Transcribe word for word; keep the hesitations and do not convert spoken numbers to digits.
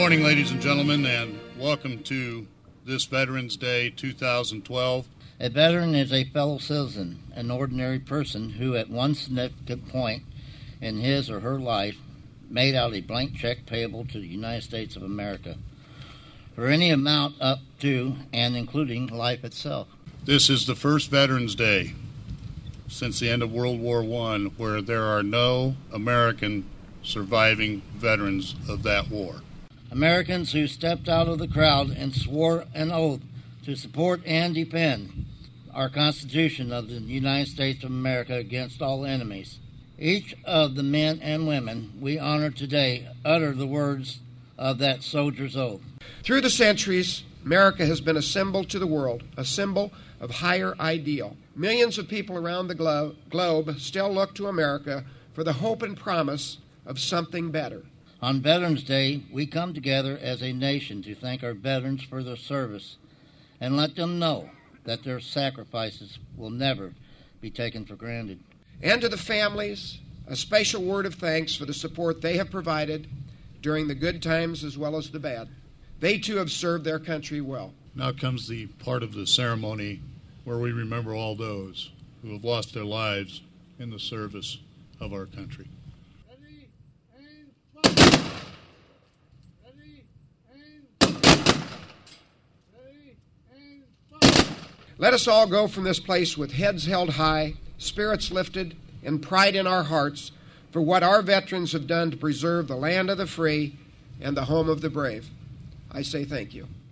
morning, ladies and gentlemen, and welcome to this Veterans Day two thousand twelve. A veteran is a fellow citizen, an ordinary person who at one significant point in his or her life made out a blank check payable to the United States of America for any amount up to and including life itself. This is the first Veterans Day since the end of World War One where there are no American surviving veterans of that war. Americans who stepped out of the crowd and swore an oath to support and defend our Constitution of the United States of America against all enemies. Each of the men and women we honor today utter the words of that soldier's oath. Through the centuries, America has been a symbol to the world, a symbol of higher ideal. Millions of people around the glo- globe still look to America for the hope and promise of something better. On Veterans Day, we come together as a nation to thank our veterans for their service and let them know that their sacrifices will never be taken for granted. And to the families, a special word of thanks for the support they have provided during the good times as well as the bad. They too have served their country well. Now comes the part of the ceremony where we remember all those who have lost their lives in the service of our country. Ready and fire! Ready and fire! Ready and fire! Let us all go from this place with heads held high, spirits lifted, and pride in our hearts for what our veterans have done to preserve the land of the free and the home of the brave. I say thank you.